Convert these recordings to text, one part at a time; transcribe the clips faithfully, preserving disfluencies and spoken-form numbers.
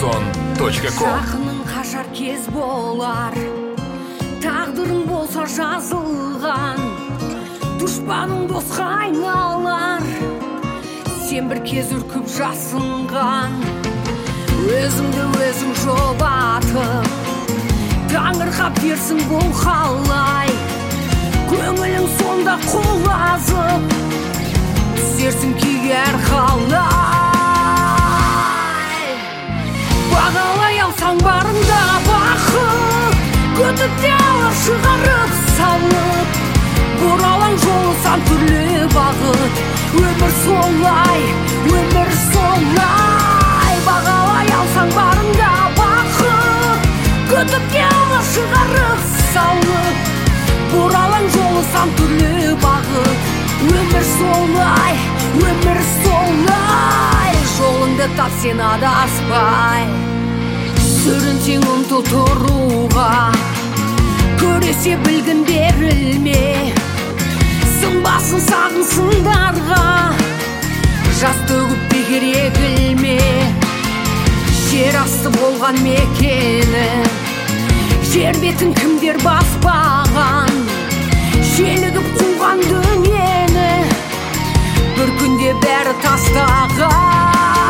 озон точка ком. Жақының қашар кез болар, тағдырың болса жазылған, дұшпаның досқа айналар, сен бір кез үркіп жасынған. Өзіңді өзің жұбатып, таңырқап дерсің бұл қалай, көңілің сонда құлазып, түсерсің күйге әр қалай. Бағалай алсаң барында бақыт, күдікте алар шығарып салып, бұралаң жолы сан түрлі бағыт. Өмір солай, өмір солай. Бағалай алсаң барында бақыт, күдікте алар шығарып салып, бұралаң жолы сан түрлі бағыт. Өмір солай, өмір солай. Жолыңды тап сен адаспай, сүрінсең ұмтыл тұруға, көресе білгін берілме, сынбасын сағын сындарға, жас төгіп бекер егілме. Жер асты болған мекені, жер бетін кімдер баспаған, желігіп қуған дүниені бір күнде бәрі тастаған.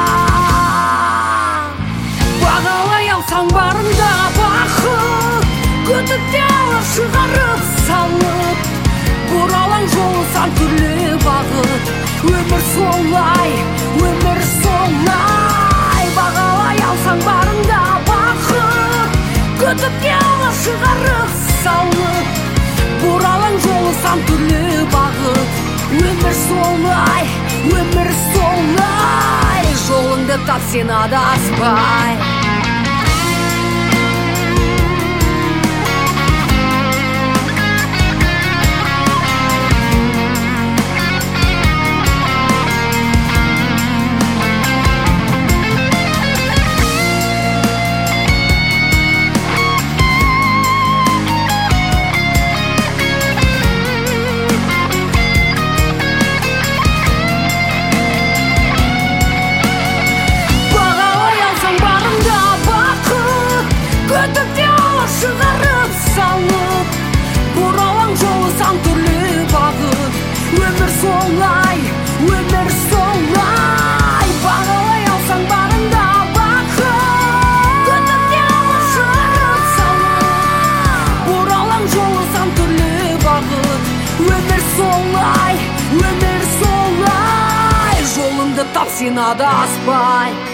Бағалай алсаң барында бақыт, күдікте алар шығарып салып, бұралаң жолы сан түрлі бағыт. Өмір солай, өмір солай. Бағалай алсаң барында бақыт, күдікте алар шығарып салып, бұралаң жолы сан түрлі бағыт. Өмір солай, өмір солай. Жолыңды тап сен адаспай. Шығарып салып, бұралаң жолы сан түрлі бағыт. Өмір солай, өмір солай. Бағалай алсаң барында бақыт, күдікте алар шығарып салып, бұралаң жолы сан түрлі бағыт. Өмір солай, өмір солай. Жолыңды тап сен адаспай.